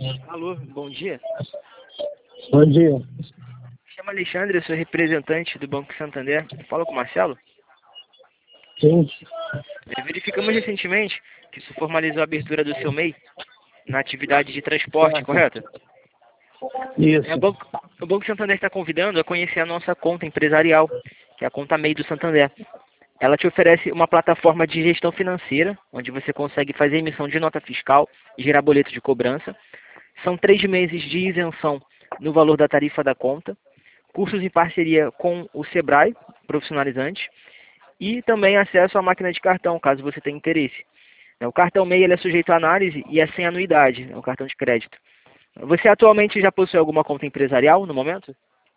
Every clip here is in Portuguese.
Alô, bom dia. Bom dia. Me chamo Alexandre, eu sou representante do Banco Santander. Fala com o Marcelo. Sim, Verificamos recentemente que se formalizou a abertura do seu MEI na atividade de transporte, correto? isso. O Banco Santander está convidando a conhecer a nossa conta empresarial, que é a conta MEI do Santander. Ela te oferece uma plataforma de gestão financeira, onde você consegue fazer emissão de nota fiscal e gerar boleto de cobrança. São 3 meses de isenção no valor da tarifa da conta, cursos em parceria com o Sebrae, profissionalizante, e também acesso à máquina de cartão, caso você tenha interesse. O cartão MEI ele é sujeito à análise e é sem anuidade, é um cartão de crédito. Você atualmente já possui alguma conta empresarial no momento?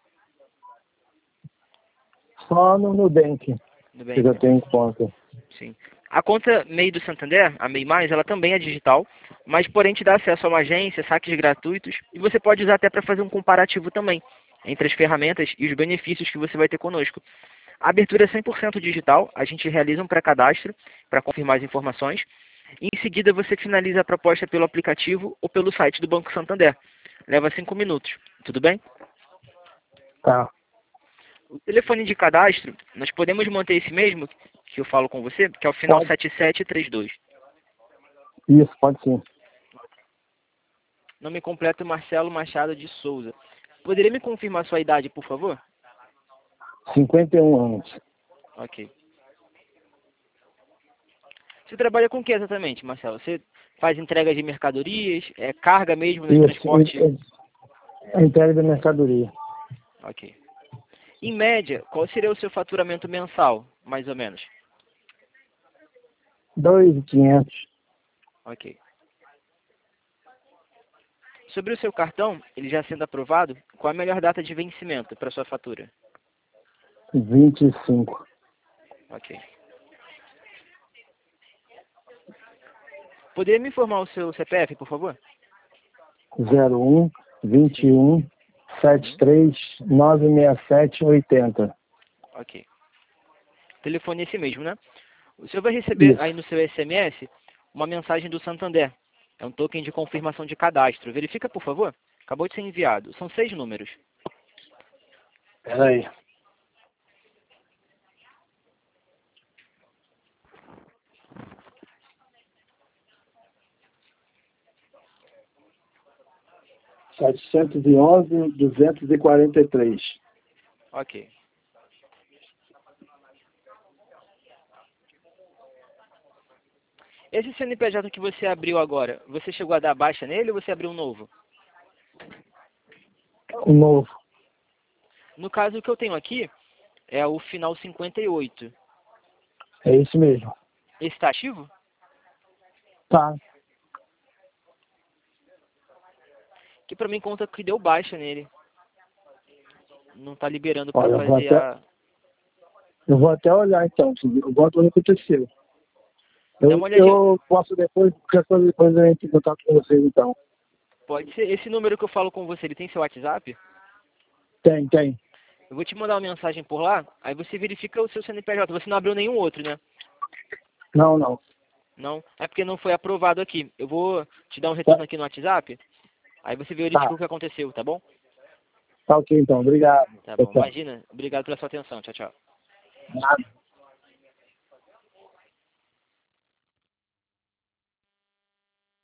Só no Nubank Tudo que bem, eu tenho conta. sim. A conta MEI do Santander, a MEI+, ela também é digital, mas porém te dá acesso a uma agência, saques gratuitos, e você pode usar até para fazer um comparativo também entre as ferramentas e os benefícios que você vai ter conosco. A abertura é 100% digital, a gente realiza um pré-cadastro para confirmar as informações, e em seguida você finaliza a proposta pelo aplicativo ou pelo site do Banco Santander. Leva 5 minutos, tudo bem? Tá. O telefone de cadastro, nós podemos manter esse mesmo que eu falo com você, que é o final Pode. 7732. Isso, pode sim. Nome completo Marcelo Machado de Souza. Poderia me confirmar sua idade, por favor? 51 anos. Ok. Você trabalha com o que exatamente, Marcelo? Você faz entrega de mercadorias, carga mesmo no Isso, transporte? a entrega da mercadoria. Ok. Em média, qual seria o seu faturamento mensal, mais ou menos? 2.500. Ok. Sobre o seu cartão, ele já sendo aprovado, qual a melhor data de vencimento para sua fatura? 25. Ok. Poderia me informar o seu CPF, por favor? 01 Sim. 21 73 967 80. Ok. Telefone esse mesmo, né? O senhor vai receber aí Isso. no seu SMS uma mensagem do Santander. É um token de confirmação de cadastro. Verifica, por favor. Acabou de ser enviado. São 6 números. Peraí. Setecentos e 243. Ok. Esse CNPJ que você abriu agora, você chegou a dar baixa nele ou você abriu um novo? O novo. No caso, o que eu tenho aqui é o final 58. É isso mesmo. Esse está ativo? Tá. Que pra mim conta que deu baixa nele. Não está liberando para Olha, fazer a... eu vou até olhar então. Eu boto o que aconteceu. Dá uma olhadinha. Eu posso depois, qualquer coisa depois eu entro em contato com vocês então. Pode ser. Esse número que eu falo com você, ele tem seu WhatsApp? Tem. Eu vou te mandar uma mensagem por lá, aí você verifica o seu CNPJ. Você não abriu nenhum outro, né? Não. Não? É porque não foi aprovado aqui. Eu vou te dar um retorno aqui no WhatsApp, aí você verifica Tá. o que aconteceu, tá bom? Tá ok então. Obrigado. Tá Tchau, bom. tchau. Imagina. Obrigado pela sua atenção. Tchau, tchau. Nada.